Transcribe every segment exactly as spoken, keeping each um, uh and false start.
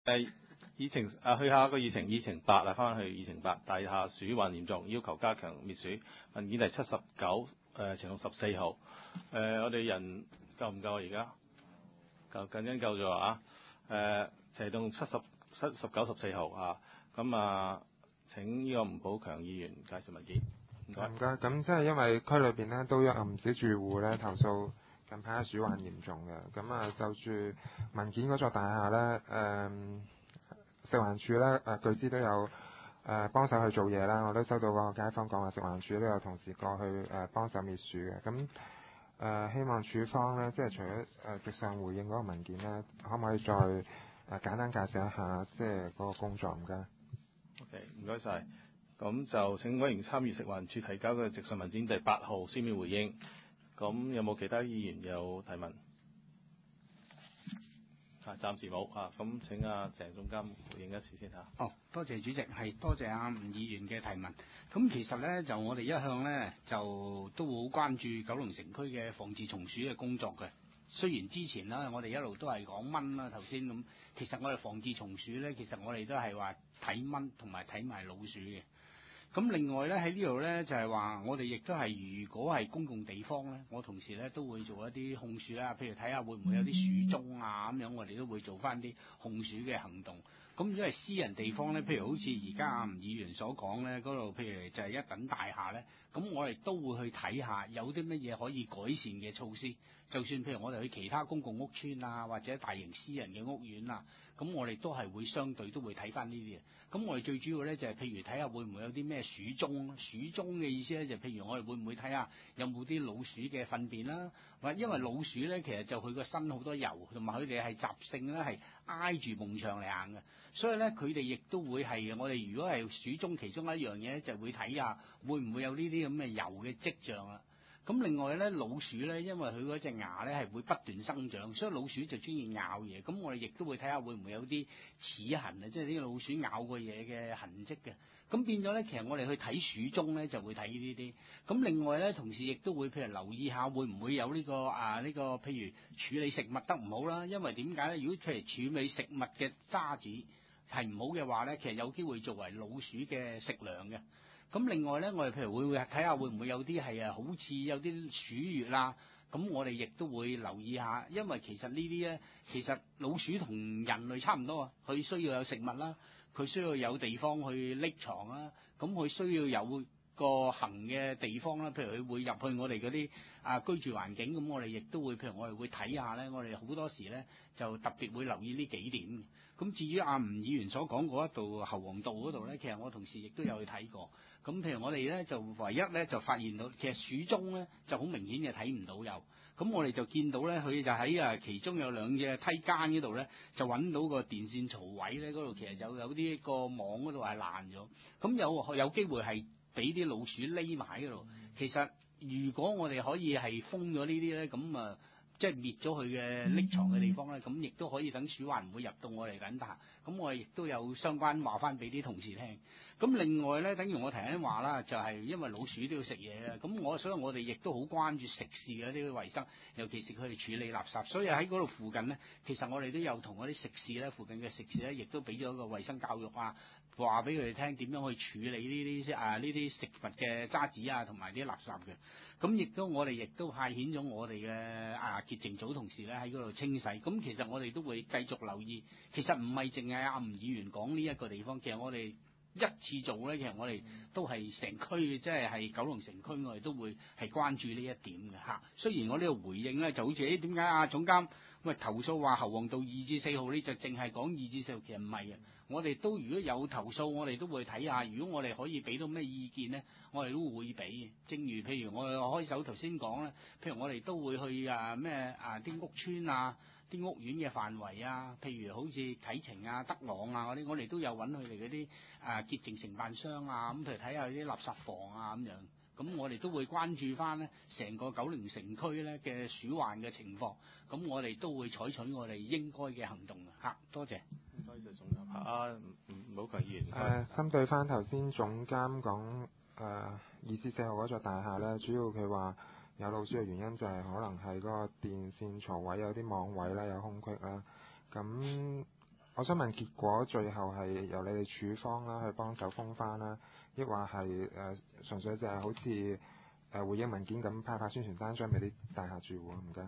誒議程啊，去下一個議程，議程八啊，翻去議程八，大廈鼠患嚴重，要求加強滅鼠。文件第七十九，誒呈到十四號。誒、呃、我哋人夠唔夠啊？而家夠，緊緊夠咗啊！誒呈到七十七十九十四號啊。咁啊，請呢個吳寶強議員介紹文件。唔該。 唔該。咁即係因為區裏邊咧都有唔少住戶咧投訴近排鼠患嚴重嘅。咁啊，就住文件嗰座大廈咧，誒、嗯。食環署咧誒據知都有誒幫手去做嘢啦，我都收到個街坊講話食環署都有同事過去誒幫手滅鼠嘅。咁誒、呃、希望署方咧，即係除咗誒直上回應嗰個文件咧，可唔可以再誒、呃、簡單介紹一下即係嗰個工作？唔該。 OK， 唔該晒。咁就請委員參與食環署提交嘅直上文件第八號書面回應。咁有冇其他議員有提問？啊，暫時冇啊，咁請阿鄭總監回應一次先嚇。 哦，多謝主席，係多謝阿吳議員嘅提問。咁其實咧，就我哋一向咧就都好關注九龍城區嘅防治蟲鼠嘅工作嘅。雖然之前啦，我哋一路都係講蚊啦，頭先咁，其實我哋防治蟲鼠咧，其實我哋都係話睇蚊同埋睇埋老鼠嘅。咁另外咧喺呢度咧就係話，我哋亦都係如果係公共地方咧，我同時咧都會做一啲控鼠啦，譬如睇下會唔會有啲鼠蹤啊咁樣，我哋都會做翻啲控鼠嘅行動。咁如果係私人地方咧，譬如好似而家阿吳議員所講咧，嗰度譬如就係一等大廈咧，咁我哋都會去睇下有啲乜嘢可以改善嘅措施。就算譬如我哋去其他公共屋邨啊，或者大型私人嘅屋苑啊，咁我哋都係會相對都會睇翻呢啲嘅。咁我哋最主要咧就係譬如睇下會唔會有啲咩鼠蹤，鼠蹤嘅意思咧就譬如我哋會唔會睇下有冇啲老鼠嘅糞便啦，或者因為老鼠咧其實就佢個身好多油，同埋佢哋係習性咧係挨住埲牆嚟行嘅，所以咧佢哋亦都會係我哋如果係鼠蹤其中一樣嘢咧，就會睇下會唔會有呢啲咁嘅油嘅跡象啦。咁另外咧，老鼠咧，因為佢嗰隻牙咧係會不斷生長，所以老鼠就中意咬嘢。咁我哋亦都會睇下會唔會有啲齒痕啊，即係啲老鼠咬過嘢嘅痕跡嘅。咁變咗咧，其實我哋去睇鼠蹤咧，就會睇呢啲。咁另外咧，同時亦都會譬如留意下會唔會有呢個啊呢個譬如處理食物得唔好啦。因為點解咧？如果譬如處理食物嘅渣子係唔好嘅話咧，其實有機會作為老鼠嘅食糧嘅。咁另外咧，我哋譬如會會睇下會唔會有啲係啊，好似有啲鼠穴啦，咁我哋亦都會留意下，因為其實呢啲咧，其實老鼠同人類差唔多啊，佢需要有食物啦，佢需要有地方去匿藏啦，咁佢需要有個行嘅地方啦，譬如佢會入去我哋嗰啲啊居住環境，咁我哋亦都會譬如我哋會睇下咧，我哋好多時咧就特別會留意呢幾點。咁至於阿吳議員所講嗰一度侯王道嗰度咧，其實我同事亦都有去睇過。咁譬如我哋咧就唯一咧就發現到，其實鼠蹤咧就好明顯嘅睇唔到有。咁我哋就見到咧，佢就喺啊其中有兩隻梯間嗰度咧，就揾到個電線槽位咧，嗰度其實有有啲個網嗰度係爛咗。咁有有機會係俾啲老鼠匿埋喺度。其實如果我哋可以係封咗呢啲咧，咁啊即係滅咗佢嘅匿藏嘅地方咧，咁亦都可以等鼠患唔會入到我哋緊大。咁我哋亦都有相關話翻俾啲同事聽。咁另外咧，等於我頭先話啦，就係、是、因為老鼠都要食嘢啊。咁我所以我哋亦都好關注食肆嘅啲衞生，尤其是佢哋處理垃圾。所以喺嗰度附近咧，其實我哋都有同嗰啲食肆咧，附近嘅食肆咧，亦都俾咗一個衞生教育啊，話俾佢哋聽點樣去處理呢啲啊呢啲食物嘅渣子啊，同埋啲垃圾嘅。咁亦都我哋亦都派遣咗我哋嘅啊潔淨組同事咧喺嗰度清洗。咁其實我哋都會繼續留意。其實唔係淨係阿吳議員講呢一個地方，其實我哋一次做咧，其實我哋都係成區，即係係九龍城區，我哋都會係關注呢一點嘅嚇。雖然我呢個回應咧就好似誒點解啊總監喂投訴話侯王道二至四號呢就淨係講二至四號，其實唔係嘅。我哋都如果有投訴，我哋都會睇下。如果我哋可以俾到咩意見咧，我哋都會俾嘅。正如譬如我開首頭先講咧，譬如我哋都會去啊咩啊啲屋邨啊。啲屋苑嘅範圍啊，譬如好似啟晴啊、德朗啊嗰啲，我哋都有揾佢哋嗰啲啊潔淨承辦商啊，咁譬如睇下啲垃圾房啊咁樣，咁我哋都會關注翻咧成個九龍城區咧嘅鼠患嘅情況，咁我哋都會採取我哋應該嘅行動嚇。多謝。 多謝總監。啊，吳寶強議員。誒、 呃，針對翻頭先總監講誒二至四號嗰座大廈咧，主要佢話有老鼠嘅原因就係可能係嗰個電線槽位有啲網位啦，有空隙啦。咁我想問結果最後係由你哋處方啦去幫手封翻啦，抑或係誒純粹就係好似誒回應文件咁派發宣傳單張俾啲大廈住戶啊？唔該。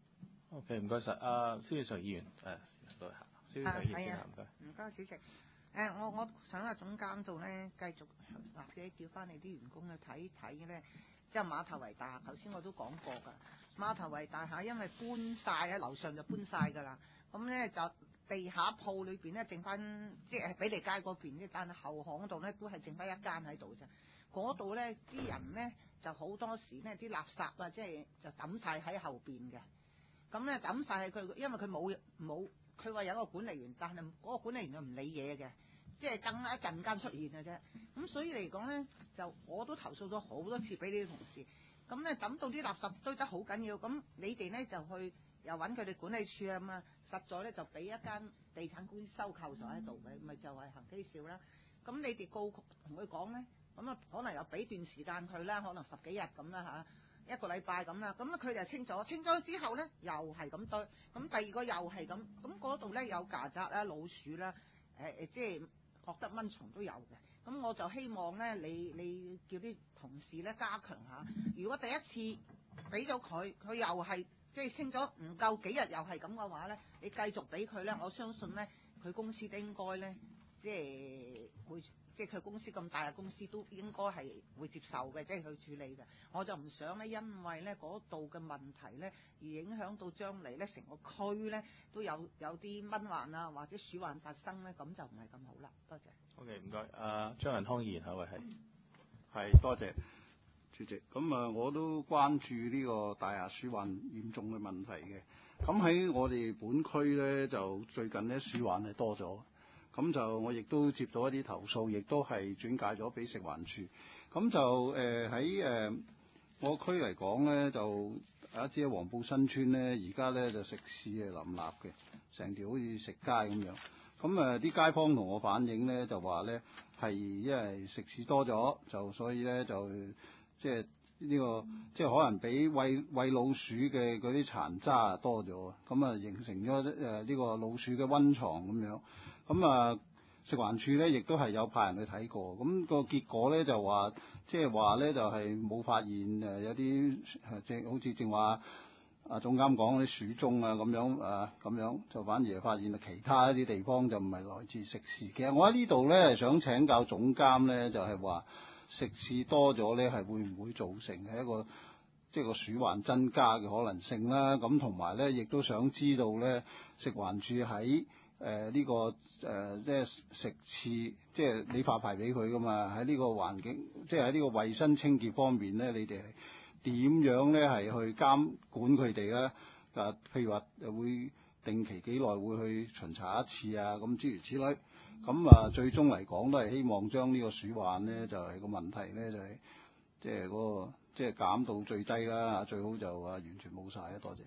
OK， 唔該晒。阿蕭志祥議員誒，多謝。蕭志祥議員唔該。 唔該，主席。誒，我我想啊總監度咧繼續或者叫翻你啲員工去睇睇咧，即係馬頭圍大廈。頭先我都講過㗎，馬頭圍大廈因為搬晒喺樓上就搬晒㗎啦，咁咧就地下鋪裏邊咧剩翻，即係比利街嗰邊啫，但係後巷度咧都係剩翻一間喺度啫。嗰度咧啲人咧就好多時咧啲垃圾啊，即係就抌晒喺後邊嘅。咁咧抌晒喺佢，因為佢冇冇。佢話有個管理員，但係嗰個管理員就唔理嘢嘅，即係等一陣間出現嘅啫。咁所以嚟講咧，就我都投訴咗好多次俾呢啲同事。咁咧等到啲垃圾堆得好緊要，咁你哋咧就去又揾佢哋管理處啊嘛，實在咧就俾一間地產公司收購咗喺度嘅，咪就係恒基兆啦。咁你哋告同佢講咧，咁啊可能又俾段時間佢啦，可能十幾日咁啦嚇。一個禮拜咁啦，咁佢就清咗，清咗之後咧又係咁堆，咁第二個又係咁，咁嗰度咧有曱甴啦、老鼠啦，誒、呃、誒，即係覺得蚊蟲都有嘅，咁我就希望咧，你你叫啲同事咧加強下，如果第一次俾咗佢，佢又係即係清咗唔夠幾日又係咁嘅話咧，你繼續俾佢咧，我相信咧佢公司都應該咧，即係會。即係佢公司咁大嘅公司都應該係會接受嘅，即係去處理嘅。我就唔想咧，因為咧嗰度嘅問題咧，而影響到將嚟咧成個區咧都有有啲蚊患啊或者鼠患發生咧，咁就唔係咁好啦。多謝。 OK， 唔該。阿張仁康議員，下位係係多謝主席。咁啊，我都關注呢個大廈鼠患嚴重嘅問題嘅。咁喺我哋本區咧，就最近咧鼠患係多咗。咁就我亦都接到一啲投訴，亦都係轉介咗俾食環署。咁就誒喺誒我區嚟講咧，就大家知黃埔新村咧，而家咧就食肆係林立嘅，成條好似食街咁樣。咁誒啲街坊同我反映咧，就話咧係因為食肆多咗，就所以咧就即係呢個即係可能俾餵餵老鼠嘅嗰啲殘渣多咗，咁啊形成咗誒呢個老鼠嘅溫床咁樣。咁啊，食環署咧亦都係有派人去睇過，咁個結果咧就話，即係話咧就係冇發現誒有啲即係好似正話啊總監講啲鼠蹤啊咁樣啊咁樣，就反而係發現其他一啲地方就唔係來自食肆。其實我喺呢度咧係想請教總監咧，就係話食肆多咗咧係會唔會造成係一個即係個鼠患增加嘅可能性啦？咁同埋咧亦都想知道咧食環署喺誒呢、呃這個誒、呃、即係食肆，即係你發牌俾佢噶嘛？喺呢個環境，即係喺呢個衞生清潔方面咧，你哋點樣咧係去監管佢哋咧？啊，譬如話會定期幾耐會去巡查一次啊？咁諸如此類。咁啊，最終嚟講都係希望將呢個鼠患咧，就係、是、個問題咧，就係即係嗰個即係減到最低啦。最好就啊完全冇晒啊！多謝。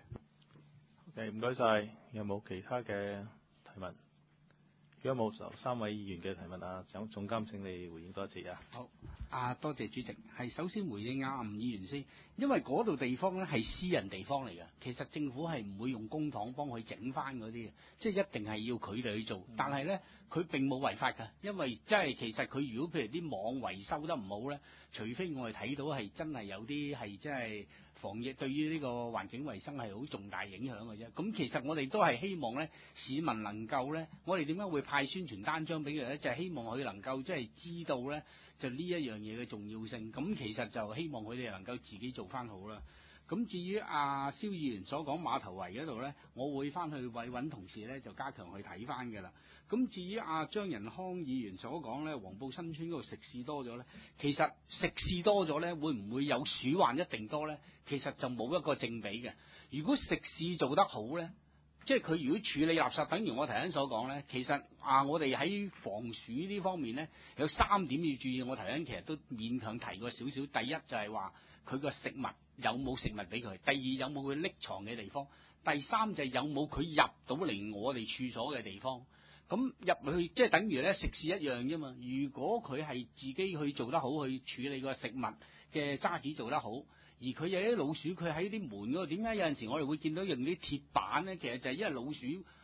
OK，唔該晒。有冇其他嘅提問？如果冇就三位議員嘅提問啊，總總監請你回應多一次啊。 好，啊多謝主席。係首先回應阿吳議員先，因為嗰度地方咧係私人地方嚟嘅，其實政府係唔會用公帑幫佢整翻嗰啲嘅，即係一定係要佢哋去做。但係咧，佢並冇違法㗎，因為即係其實佢如果譬如啲網維修得唔好咧，除非我哋睇到係真係有啲係即係防疫對於呢個環境衞生係好重大影響嘅啫。咁其實我哋都係希望咧，市民能夠咧，我哋點解會派宣傳單張俾佢咧？就係、是、希望佢能夠即係知道咧，就呢一樣嘢嘅重要性。咁其實就希望佢哋能夠自己做翻好啦。咁至於阿蕭議員所講馬頭圍嗰度咧，我會翻去委揾同事咧就加強去睇翻嘅啦。咁至於阿張仁康議員所講咧，黃埔新村嗰度食肆多咗咧，其實食肆多咗咧，會唔會有鼠患一定多咧？其實就冇一個正比嘅。如果食肆做得好咧，即係佢如果處理垃圾，等於我頭先所講咧，其實啊，我哋喺防鼠呢方面咧，有三點要注意。我頭先其實都勉強提過少少。第一就係話佢個食物有冇食物俾佢；第二有冇佢匿藏嘅地方；第三就係有冇佢入到嚟我哋處所嘅地方。咁入去即係等於咧食肆一樣啫嘛。如果佢係自己去做得好，去處理個食物嘅渣子做得好，而佢有啲老鼠，佢喺啲門嗰度，點解有陣時我哋會見到用啲鐵板咧？其實就係因為老鼠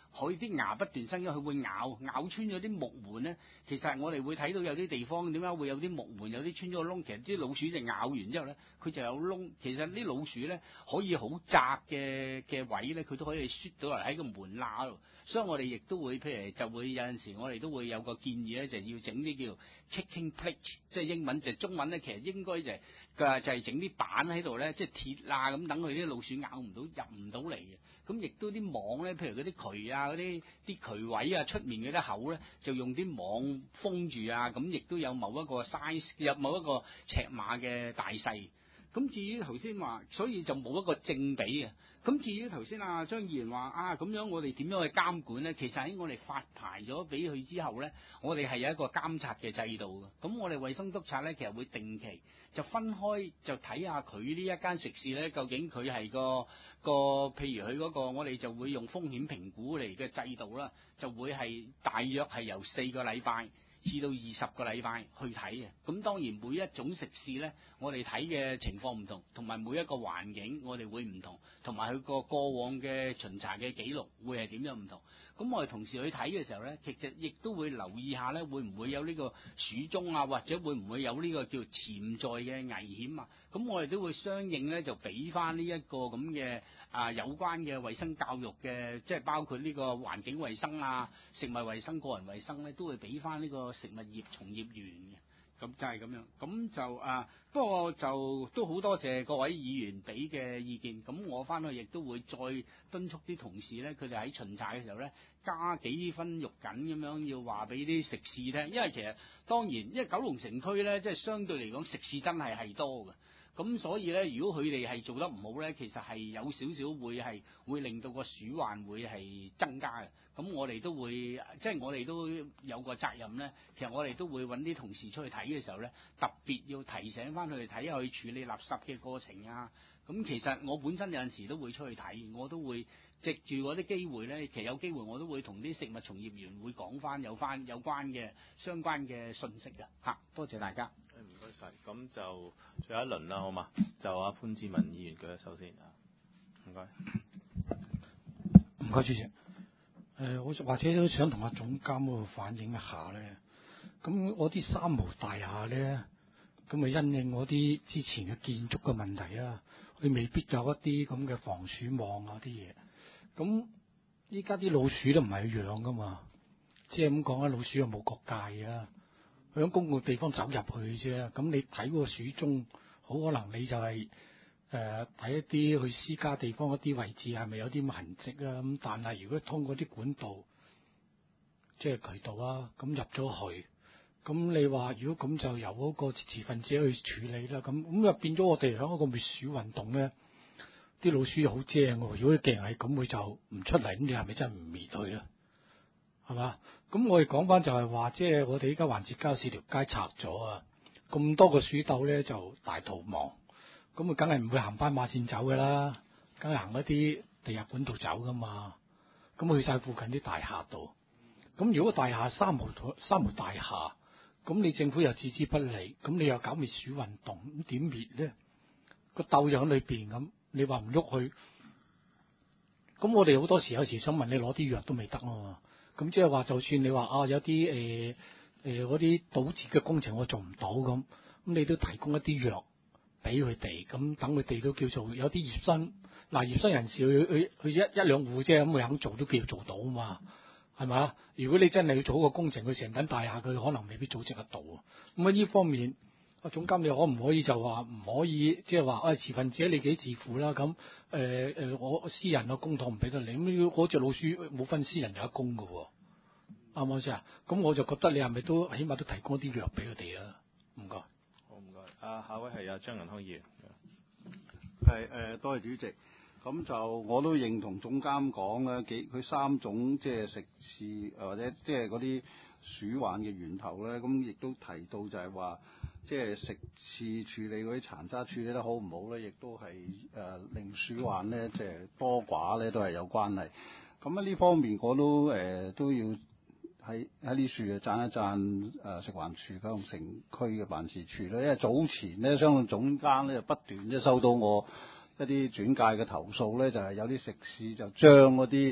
佢啲牙不斷生咗，佢會咬咬穿咗啲木門咧。其實我哋會睇到有啲地方點解會有啲木門有啲穿咗個窿，其實啲老鼠就咬完之後咧，佢就有窿。其實啲老鼠咧可以好窄嘅嘅位咧，佢都可以啜到嚟喺個門罅度。所以我哋亦都會譬如就會有陣時我哋都會有個建議咧，就係要整啲叫 kicking plate， 即係英文就係中文咧，其實應該就係、嘅就係整啲板喺度咧，即係鐵啊咁，等佢啲老鼠咬唔到入唔到嚟嘅。咁亦都啲網咧，譬如嗰啲渠啊、嗰啲啲渠位啊、出面嗰啲口咧，就用啲網封住啊。咁亦都有某一個 size， 有某一個尺碼嘅大細。咁至於頭先話，所以就冇一個正比嘅。咁至於頭先啊張議員話啊，咁樣我哋點樣去監管咧？其實喺我哋發牌咗俾佢之後咧，我哋係有一個監察嘅制度嘅。咁我哋衛生督察咧，其實會定期就分開就睇下佢呢一間食肆咧，究竟佢係個個譬如佢嗰個，我哋就會用風險評估嚟嘅制度啦，就會係大約係由四個禮拜至到二十個禮拜去睇嘅。咁當然每一種食肆咧，我哋睇嘅情況唔同，同埋每一個環境我哋會唔同，同埋佢個過往嘅巡查嘅記錄會係點樣唔同。咁我哋同時去睇嘅時候咧，其實亦都會留意下咧，會唔會有呢個鼠蹤啊，或者會唔會有呢個叫潛在嘅危險啊？咁我哋都會相應咧，就俾翻呢一個咁嘅啊有關嘅衛生教育嘅，即係包括呢個環境衛生啊、食物衛生、個人衛生咧，都會俾翻呢個食物業從業員嘅。咁就係咁樣，咁就啊，不過就都好多謝各位議員俾嘅意見。咁我翻去亦都會再敦促啲同事咧，佢哋喺巡查嘅時候咧，加幾分肉緊咁樣，要話俾啲食肆聽。因為其實當然，因為九龍城區咧，即係相對嚟講食肆真係係多嘅。咁所以咧，如果佢哋係做得唔好咧，其實係有少少會係會令到個鼠患會係增加嘅。咁我哋都會，即係我哋都有個責任咧。其實我哋都會揾啲同事出去睇嘅時候咧，特別要提醒翻佢哋睇下去處理垃圾嘅過程啊。咁其實我本身有陣時都會出去睇，我都會藉住嗰啲機會咧，其實有機會我都會同啲食物從業員會講翻有翻有關嘅相關嘅信息嘅嚇。多謝大家。 唔該晒，咁就最後一輪啦，好嘛？就阿潘志文議員舉手先啊，唔該。 唔該，主席。誒、呃，我或者都想同阿總監嗰度反映一下咧。咁我啲三無大廈咧，咁咪因應我啲之前嘅建築嘅問題啊，佢未必有一啲咁嘅防鼠網啊啲嘢。咁依家啲老鼠都唔係養噶嘛，即係咁講啊，老鼠又冇國界啊。佢喺公共地方走入去啫，咁你睇個鼠蹤，好可能你就係誒睇一啲去私家地方一啲位置係咪有啲痕跡啊？咁但係如果通過啲管道，即係渠道啊，咁入咗去，咁你話如果咁就由嗰個持份者去處理啦，咁咁就變咗我哋喺一個滅鼠運動咧，啲老鼠好精喎。如果既然係咁，佢就唔出嚟，咁你係咪真係唔滅佢咧？係嘛？咁我哋講翻就係話，即係我哋依家環節街市條街拆咗啊，咁多個鼠竇咧就大逃亡，咁啊梗係唔會行斑馬線走嘅啦，梗係行一啲地下管道走噶嘛，咁去晒附近啲大廈度。咁如果大廈三無三無大廈，咁你政府又置之不理，咁你又搞滅鼠運動，咁點滅咧？個竇又喺裏邊咁，你話唔喐佢，咁我哋好多時有時想問你攞啲藥都未得啊嘛。咁即係話，就算你話啊有啲誒誒嗰啲堵截嘅工程我做唔到咁，咁你都提供一啲藥俾佢哋，咁等佢哋都叫做有啲業生嗱業生人士去去去一一兩戶啫，咁佢肯做都叫做做到啊嘛，係咪？如果你真係要做一個工程，佢成等大廈佢可能未必組織得到。咁啊呢方面，阿總監你可唔可以就話唔可以即係話啊持份者你幾自負啦？咁誒誒我私人嘅公帑唔俾得你，咁嗰隻老鼠冇分私人有一公嘅喎，啱唔啱先啊？咁我就覺得你係咪都起碼都提供啲藥俾佢哋啊？唔該。 好唔該。啊，下位係阿張銀康議員。 係誒、呃，多謝主席。咁就我都認同總監講咧，幾佢三種即係食肆或者即係嗰啲鼠患嘅源頭咧，咁亦都提到就係話，即係食肆處理嗰啲殘渣處理得好唔好咧，亦都係誒、呃、令鼠患咧即係多寡咧都係有關係。咁喺呢方面我都誒、呃、都要喺喺呢處啊讚一讚誒、呃、食環署九龍城區嘅辦事處咧，因為早前咧相信總監咧就不斷即係收到我一啲轉介嘅投訴咧，就係、是、有啲食肆就將嗰啲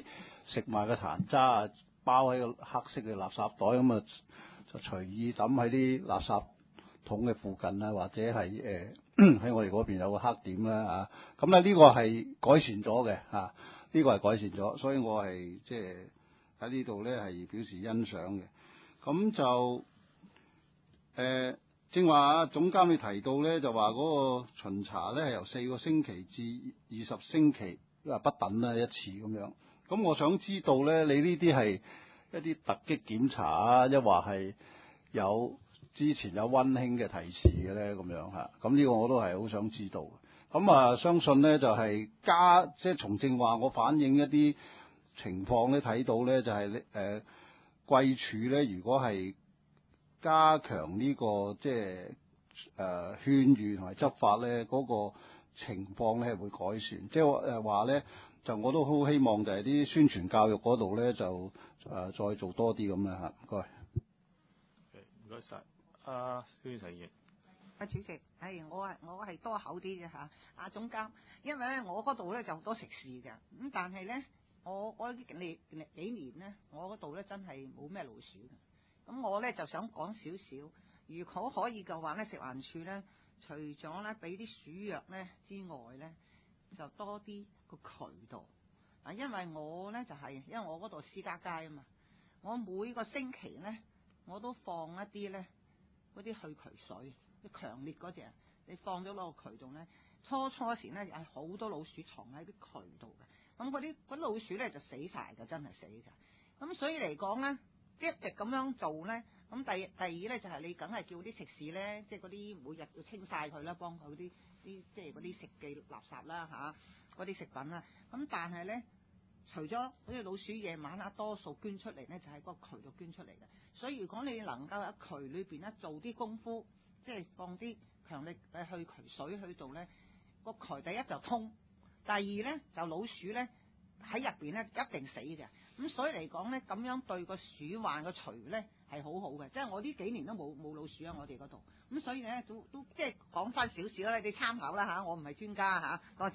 食埋個痰渣啊，包喺個黑色嘅垃圾袋咁啊，就隨意抌喺啲垃圾桶嘅附近啊，或者係誒喺我哋嗰邊有個黑點啦啊，咁咧呢個係改善咗嘅嚇，呢個係改善咗，所以我係即係喺呢度咧係表示欣賞嘅。咁就誒正話啊，總監你提到咧就話嗰個巡查咧係由四個星期至二十星期啊不等啦一次咁樣。咁我想知道咧，你呢啲係一啲突擊檢查啊，抑或係有之前有溫馨嘅提示嘅咧咁樣嚇？咁呢個我都係好想知道。咁啊，相信咧就係加即係從正話我反映一啲情況咧，睇到咧就係、是、誒。貴處咧，如果係加強呢、這個即係誒勸喻同埋執法咧，嗰、那個情況咧係會改善。即係誒話咧，就我都好希望就係啲宣傳教育嗰度咧，就誒、呃、再做多啲咁啦嚇。唔該。 唔該晒。阿蕭先生議員。 啊，主席，係我係我係多口啲嘅嚇。阿總監，因為咧我嗰度咧就好多食肆嘅，咁但係咧。我我呢幾幾年咧，我嗰度咧真係冇咩老鼠嘅。咁我咧就想講少少，如果可以嘅話咧，食環署咧，除咗咧俾啲鼠藥咧之外咧，就多啲個渠道。啊，因為我咧就係、是、因為我嗰度私家街啊嘛，我每個星期咧我都放一啲咧嗰啲去渠水，啲強烈嗰隻，你放咗落個渠道咧，初初時咧係好多老鼠藏喺啲渠道嘅。咁嗰啲嗰老鼠咧就死晒㗎，真係死㗎。咁所以嚟講咧，一直咁樣做咧，咁第第二咧就係、是、你梗係叫啲食肆咧，即係嗰啲每日要清晒佢啦，幫佢啲啲即係嗰啲食嘅垃圾啦嚇，嗰、啊、啲食品啦。咁但係咧，除咗嗰啲老鼠夜晚啊，多數捐出嚟咧就喺、是、個渠度捐出嚟嘅。所以如果你能夠喺渠裏邊咧做啲功夫，即係放啲強力誒去渠水去到咧，個渠第一就通。第二咧就老鼠咧喺入邊咧一定死嘅，咁所以嚟講咧咁樣對個鼠患個除咧係好好嘅，即係我呢幾年都冇冇老鼠喺我哋嗰度，咁所以咧都都即係講翻少少啦，你參考啦嚇，我唔係專家嚇，多謝。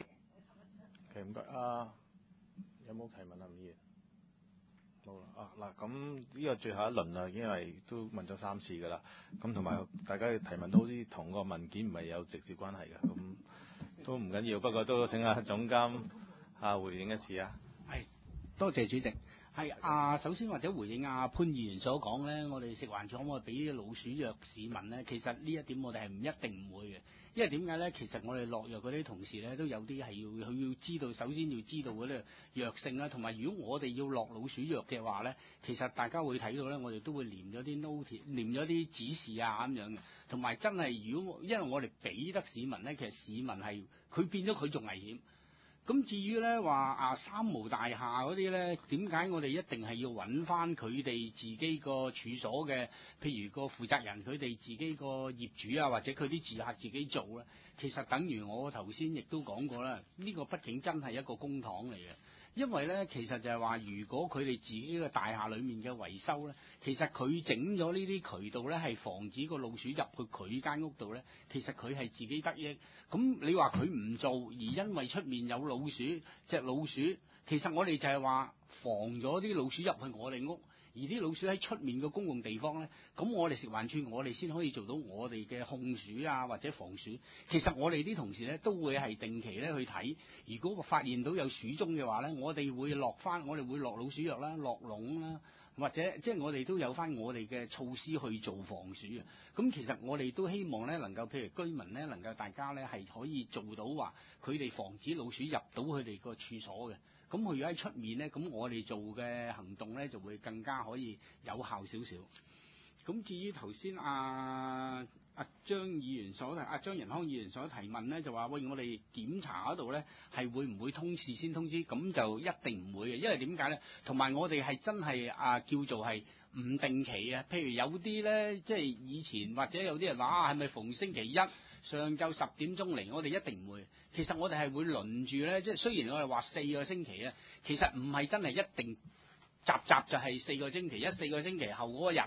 OK，唔該啊，有冇提問啊？議員冇啦啊嗱，咁呢個最後一輪啦，因為都問咗三次㗎啦，咁同埋大家嘅提問都好似同個文件唔係有直接關係嘅，咁。都唔緊要，不過都請阿總監啊回應一次啊。 係，多謝主席。係啊，首先或者回應阿潘議員所講咧，我哋食環署可唔可以俾啲老鼠藥市民咧？其實呢一點我哋係唔一定唔會嘅，因為點解咧？其實我哋落藥嗰啲同事咧都有啲係要佢要知道，首先要知道嗰啲藥性啦，同埋如果我哋要落老鼠藥嘅話咧，其實大家會睇到咧，我哋都會黏咗啲 note，黏咗啲指示啊咁樣嘅，同埋真係如果因為我哋俾得市民咧，其實市民係佢變咗佢仲危險。咁至於咧話啊三無大廈嗰啲咧，點解我哋一定係要揾翻佢哋自己個處所嘅，譬如個負責人佢哋自己個業主啊，或者佢啲住客自己做咧？其實等於我頭先亦都講過啦，呢個畢竟真係一個公帑嚟嘅。因為咧，其實就係話，如果佢哋自己個大廈裡面嘅維修咧，其實佢整咗呢啲渠道咧，係防止個老鼠入去佢間屋度咧，其實佢係自己得益。咁你話佢唔做，而因為出面有老鼠，隻老鼠，其實我哋就係話防咗啲老鼠入去我哋屋。而啲老鼠喺出面嘅公共地方咧，咁我哋食環署我哋先可以做到我哋嘅控鼠啊或者防鼠。其實我哋啲同事咧都會係定期咧去睇，如果發現到有鼠蹤嘅話咧，我哋會落翻，我哋會落老鼠藥啦、落籠啦，或者即係我哋都有翻我哋嘅措施去做防鼠嘅。咁其實我哋都希望咧能夠，譬如居民咧能夠大家咧係可以做到話，佢哋防止老鼠入到佢哋個處所嘅。咁佢如果喺出面咧，咁我哋做嘅行動咧就會更加可以有效少少。咁至於頭先阿阿張議員所提，阿、啊、張仁康議員所提問咧，就話喂，我哋檢查嗰度咧係會唔會通事先通知？咁就一定唔會嘅，因為點解咧？同埋我哋係真係啊叫做係唔定期啊。譬如有啲咧，即係以前或者有啲人話啊，係咪逢星期一上晝十點鐘嚟？我哋一定唔會。其實我哋係會輪住咧，即係雖然我哋話四個星期啊，其實唔係真係一定集集就係四個星期一，四個星期後嗰日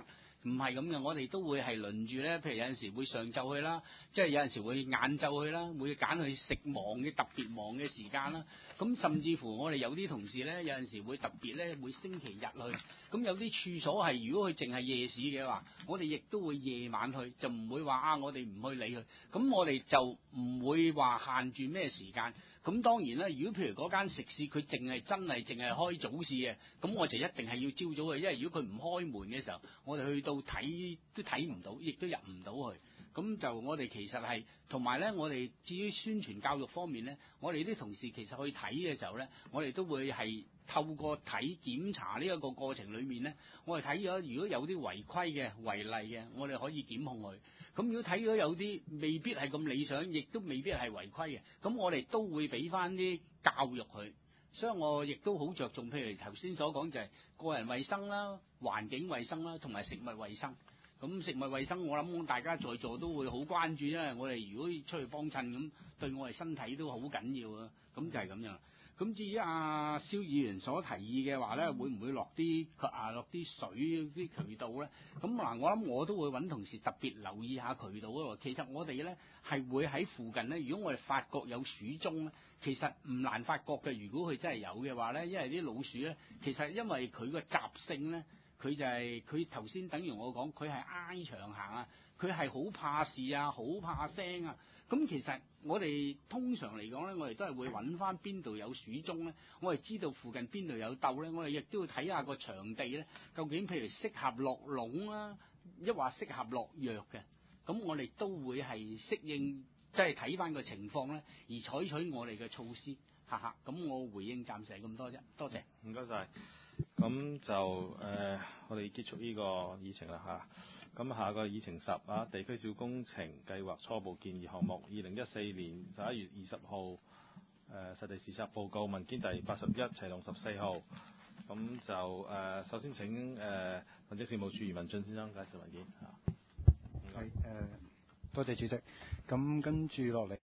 唔係咁嘅，我哋都會係輪住咧，譬如有陣時會上晝去啦，即係有陣時會晏晝去啦，會揀去食忙嘅特別忙嘅時間啦。咁甚至乎我哋有啲同事咧，有陣時會特別咧會星期日去。咁有啲處所係如果佢淨係夜市嘅話，我哋亦都會夜晚去，就唔會話啊我哋唔去理佢。咁我哋就唔會話限住咩時間。咁當然啦，如果譬如嗰間食肆佢淨係真係淨係開早市嘅，咁我就一定係要朝早去，因為如果佢唔開門嘅時候，我哋去到睇都睇唔到，亦都入唔到去。咁就我哋其實係同埋咧，我哋至於宣傳教育方面咧，我哋啲同事其實去睇嘅時候咧，我哋都會係透過睇檢查呢一個過程裏面咧，我哋睇咗如果有啲違規嘅違例嘅，我哋可以檢控佢。咁如果睇到有啲未必係咁理想，亦都未必係違規嘅，咁我哋都會俾翻啲教育佢。所以我亦都好着重，譬如頭先所講就係個人衛生啦、環境衛生啦，同埋食物衛生。咁食物衛生，我諗大家在座都會好關注，因為我哋如果出去幫襯咁，對我哋身體都好緊要啊。咁就係咁樣。咁至於阿蕭議員所提議嘅話咧，會唔會落啲啊落啲水啲渠道咧？咁嗱，我諗我都會揾同事特別留意下渠道喎。其實我哋咧係會喺附近咧，如果我哋發覺有鼠蹤咧，其實唔難發覺嘅。如果佢真係有嘅話咧，因為啲老鼠咧，其實因為佢個習性咧，佢就係佢頭先等於我講，佢係挨牆行啊，佢係好怕事啊，好怕聲啊。咁其實我哋通常嚟講咧，我哋都係會揾翻邊度有鼠蹤咧，我哋知道附近邊度有竇咧，我哋亦都要睇下個場地咧，究竟譬如適合落籠啦，抑或適合落藥嘅，咁我哋都會係適應，即係睇翻個情況咧，而採取我哋嘅措施，哈哈。咁我回應暫時係咁多啫，多謝。 唔該晒。咁就誒、呃，我哋結束呢個議程啦嚇。咁下個議程十啊，地區小工程計劃初步建議項目，二零一四年十一月二十號誒實地視察報告文件第八十一，齊龍十四號。咁就誒、呃，首先請誒、呃、民政事務處余文俊先生介紹文件嚇。 係誒、呃，多謝主席。咁跟住落嚟。